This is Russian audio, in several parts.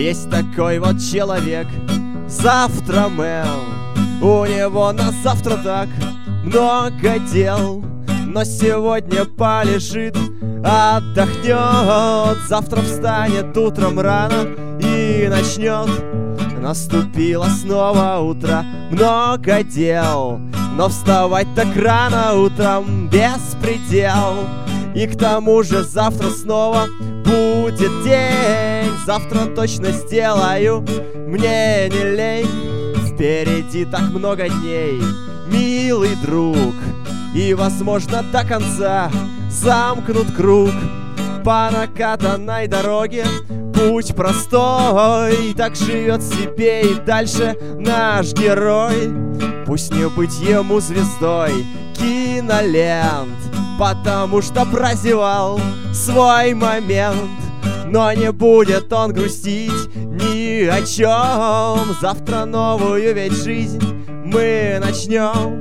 Есть такой вот человек, завтрамен. У него на завтра так много дел, но сегодня полежит, отдохнет. Завтра встанет утром рано и начнет. Наступило снова утро, много дел, но вставать так рано утром беспредел. И к тому же завтра снова будет день. Завтра точно сделаю, мне не лень. Впереди так много дней, милый друг, и, возможно, до конца замкнут круг. По накатанной дороге путь простой, так живет себе и дальше наш герой. Пусть не быть ему звездой кинолент, потому что прозевал свой момент. Но не будет он грустить ни о чем. Завтра новую ведь жизнь мы начнем.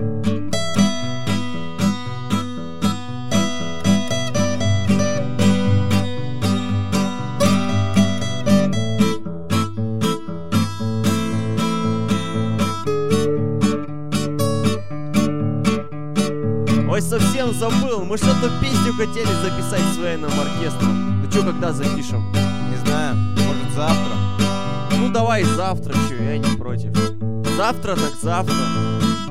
Ой, совсем забыл, мы что-то песню хотели записать с военным оркестром. Ну чё, когда запишем? Не знаю, может завтра? Ну давай завтра, чё, я не против. Завтра так завтра.